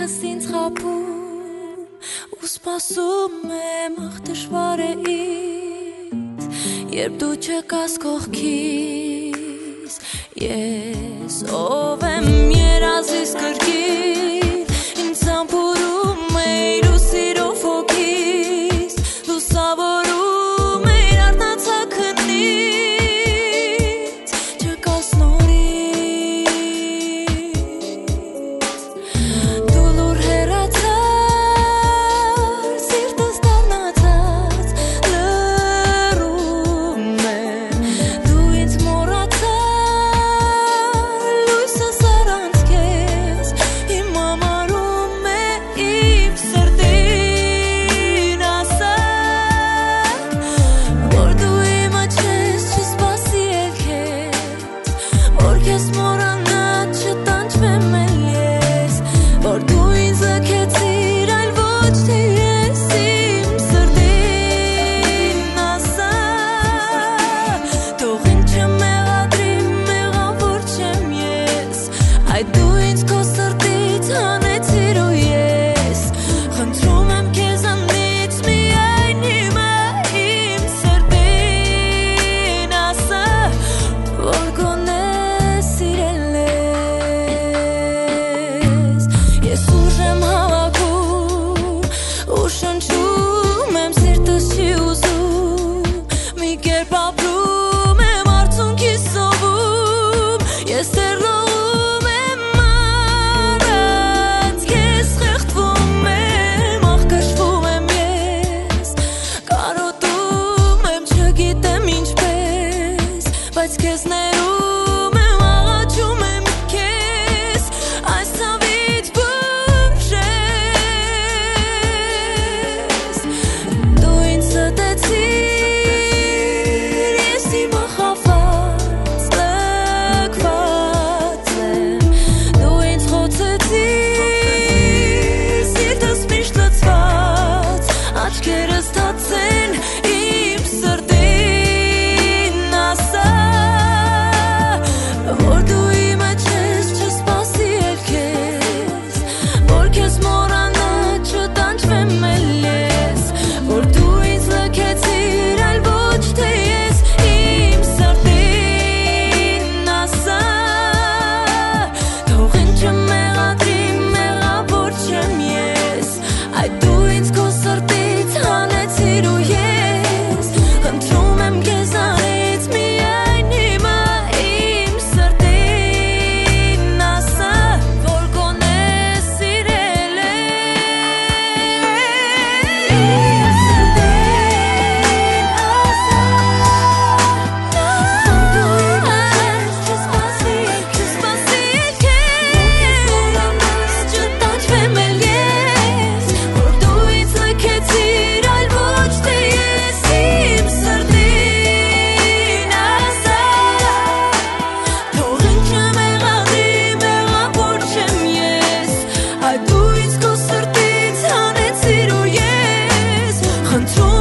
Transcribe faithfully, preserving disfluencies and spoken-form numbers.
Միտքս ինձ խաբում ու սպասում եմ ախ դժվար է ինձ երբ դու չկաս կողքիս ես ով եմ երազիս կրկին ինձ ամբուրում էիր ու սիրով հոգիս լուսավորում էիր արթնացաքնից չկաս նորից դու լուր հեռացար սիրտս դառնացած լռում է դու ինձ մոռացար լույսս առանց քեզ հիմա մարում է իմ սրտին ասա որ դու իմը չես չսպասի էլ քեզ որ քեզ մոռանալ չտանջվեմ էլ ես որ դու ինձ լքեցիր այլ ոչ թե ես իմ սրտին ասա թող ինչը մեղադրի մեղավոր չեմ ես այդ դու ինձ քո սրտից հանեցիր ու ես խնդրում եմ քեզանից միայն հիմա իմ սրտին ասա որ գոնե սիրել ես ես ուժ եմ հավաքում ու շնչում եմ սիրտս չի ուզում մի կերպ ապրում եմ արցունքիս սովում ես դեռ լողում եմ առանց քեզ խեղդվում եմ ախ կշվում եմ ես կարոտում եմ չգիտեմ ինչպես բայց քեզ ներում եմ աղաչում եմ քեզ այս ցավից բուժես դու ինձ ստեցիր ես հիմա խաբված լքված եմ դու ինձ խոցեցիր սիրտս միշտ լցված աչքերս թացեն իմ սրտին ասա որ դու իմը չես չսպասի էլ քեզ որ քեզ մոռանալ չտանջվեմ էլ ես որ դու ինձ լքեցիր այլ ոչ թե ես իմ սրտին ասա թող ինչը մեղադրի մեղավոր չեմ ես այդ դու ինձ քո սրտից հանեցիր ու ես խնդրում եմ քեզանից միայն հիմա իմ սրտին ասա որ գոնե սիրել ես սրտին ասա որ դու իմը չես չսպասի չսպասի քեզ չտանջվեմ էլ ես որ դու ինձ լքեցիր այլ ոչ թե ես իմ սրտին ասա թող ինչը մեղադրի մեղավոր չեմ ես այդ դու ինձ քո սրտից հանեցիր ու ես խնդրում